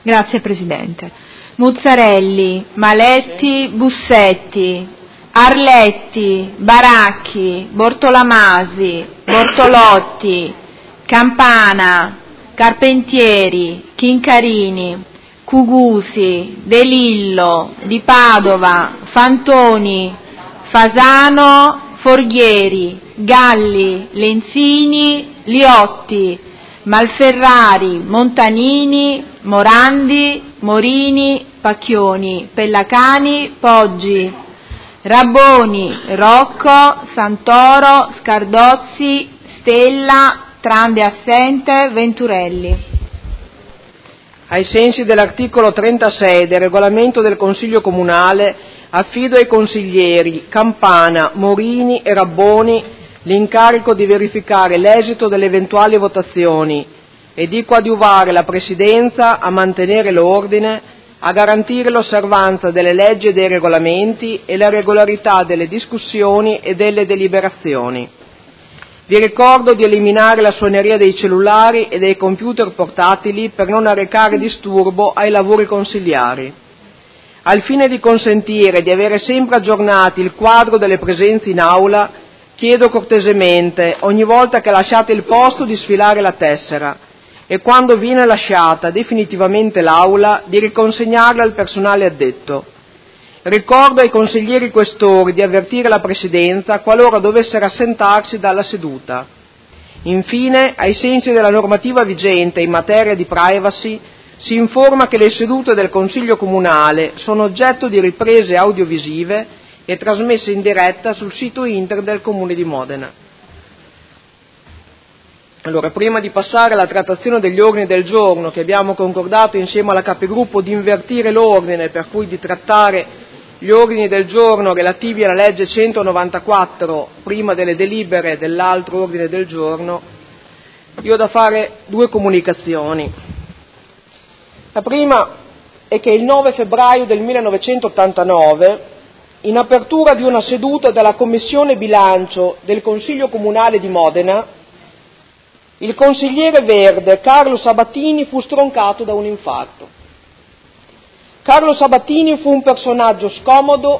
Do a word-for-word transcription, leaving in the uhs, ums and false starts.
Grazie Presidente. Muzzarelli, Maletti, Bussetti, Arletti, Baracchi, Bortolamasi, Bortolotti, Campana, Carpentieri, Chincarini, Cugusi, De Lillo, Di Padova, Fantoni, Fasano, Forghieri, Galli, Lenzini, Liotti, Malferrari, Montanini, Morandi, Morini, Pacchioni, Pellacani, Poggi, Rabboni, Rocco, Santoro, Scardozzi, Stella, Trande assente, Venturelli. Ai sensi dell'articolo trentasei del regolamento del Consiglio Comunale, affido ai consiglieri Campana, Morini e Rabboni l'incarico di verificare l'esito delle eventuali votazioni e di coadiuvare la Presidenza a mantenere l'ordine, a garantire l'osservanza delle leggi e dei regolamenti e la regolarità delle discussioni e delle deliberazioni. Vi ricordo di eliminare la suoneria dei cellulari e dei computer portatili per non arrecare disturbo ai lavori consiliari. Al fine di consentire di avere sempre aggiornati il quadro delle presenze in aula, chiedo cortesemente, ogni volta che lasciate il posto, di sfilare la tessera e quando viene lasciata definitivamente l'aula, di riconsegnarla al personale addetto. Ricordo ai consiglieri questori di avvertire la Presidenza qualora dovessero assentarsi dalla seduta. Infine, ai sensi della normativa vigente in materia di privacy, si informa che le sedute del Consiglio Comunale sono oggetto di riprese audiovisive e trasmesse in diretta sul sito internet del Comune di Modena. Allora, prima di passare alla trattazione degli ordini del giorno, che abbiamo concordato insieme alla Capigruppo di invertire l'ordine, per cui di trattare gli ordini del giorno relativi alla legge centonovantaquattro prima delle delibere dell'altro ordine del giorno, io ho da fare due comunicazioni. La prima è che il nove febbraio del millenovecentottantanove, in apertura di una seduta della Commissione Bilancio del Consiglio Comunale di Modena, il consigliere verde Carlo Sabatini fu stroncato da un infarto. Carlo Sabatini fu un personaggio scomodo